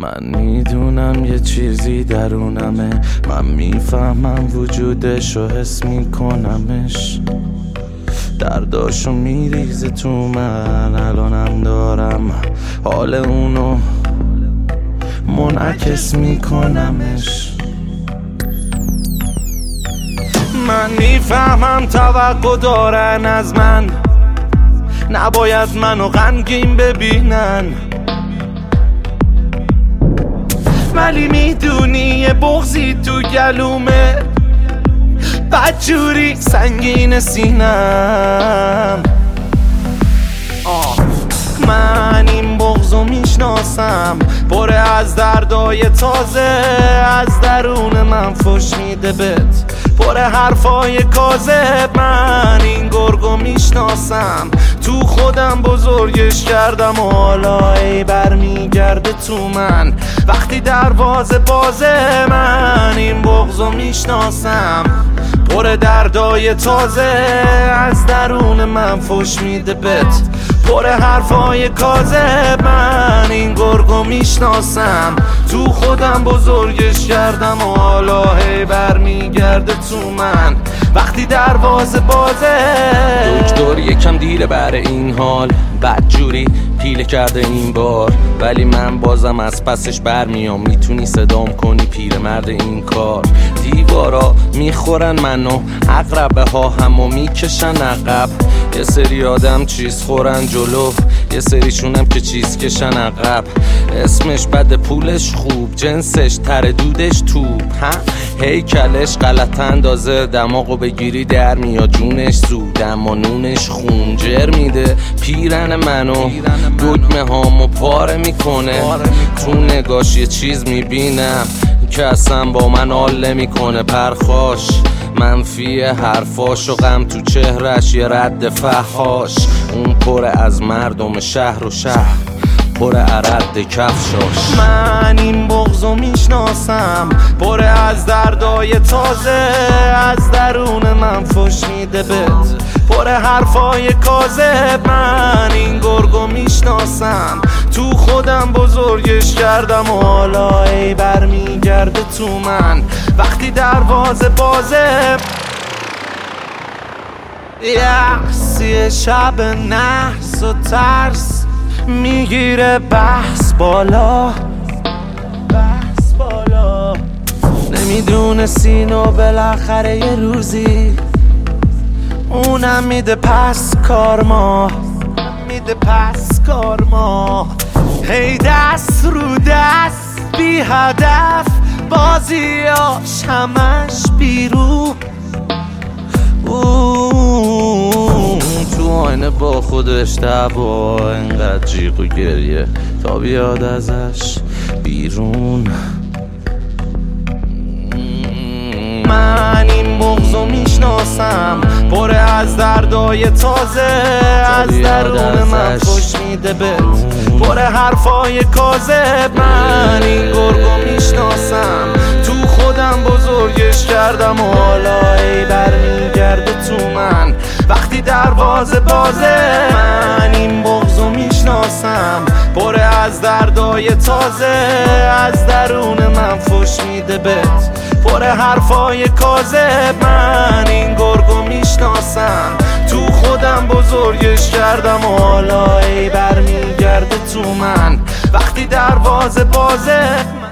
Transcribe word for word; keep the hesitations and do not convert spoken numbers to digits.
من میدونم یه چیزی درونمه، من میفهمم وجودشو حس میکنمش، درداشو میریزه تو من، الانم دارم حال اونو منعکس میکنمش. من میفهمم توقع دارن از من، نباید منو غمگین ببینن، ولی میدونی یه بغضی تو گلومه، بدجوری سنگین سینم. آه من این بغضو میشناسم، پره از دردای تازه، از درون من فش میده بهت، پره حرفای کاذب. من این گرگو میشناسم، تو خودم بزرگش کردم و حالا ای برمیگرده تو من وقتی دروازه بازه. من این بغضو میشناسم، پر دردای تازه، از درون من فش میده بهت، پر حرفای کاذب. من این گرگو میشناسم، تو خودم بزرگش کردم و حالا هی برمیگرده تو من وقتی دروازه بازه. دکتر یکم دیره بر این حال، بدجوری پیله کرده این بار، ولی من بازم از پسش برمیام، میتونی صدام کنی پیرمرد این کار. دیوارا میخورن منو، عقربه ها همو میکشن عقب، یه سری آدم چیز خورن جلو، یه سریشونم که چیز کشن عقب. اسمش بده پولش خوب، جنسش تر دودش توپ، ها هیکلش غلط اندازه، دماغو بگیری در میاد جونش زود، اما نونش خونجر میده پیرن منو، دکمه هامو پاره میکنه، تو نگاش یه چیز میبینم که اصلا با من حال نمیکنه. پرخاش منفی حرفاش و غم تو چهرش، یه رد فحاش، اون پر از مردم شهر و شهر، پر عرد کفشاش. من این بغضو میشناسم، پر از دردای تازه، از درون من فش میده بهت، پر حرفای کاذب. من این گرگو میشناسم، تو خودم بزرگش کردم و حالا ای برمیگرده تو من وقتی دروازه بازه. یحسی شب نحس و ترس میگیره بحث بالا، بحث بالا. نمیدونستی و بالاخره یه روزی اونم میده پس کارما، میده پس کارما. هی دست رو دست بی هدف، بازیاش همش بیرون، تو آینه با خودش دعوا، اینقدر جیغ و گریه تا بیاد ازش بیرون. من این بغضو میشناسم، پر از دردای تازه، از درون من فش میده بهت، پر حرفای کاذب. من این گرگو میشناسم، تو خودم بزرگش کردم و حالا ای برمیگرده تو من وقتی دروازه بازه. من این بغضو میشناسم، پر از دردای تازه، از درون من فش میده بهت، پر حرفای کاذب. من این گرگو میشناسم، تو خودم بزرگش کردم و حالا ای برمیگرده تو من وقتی دروازه بازه.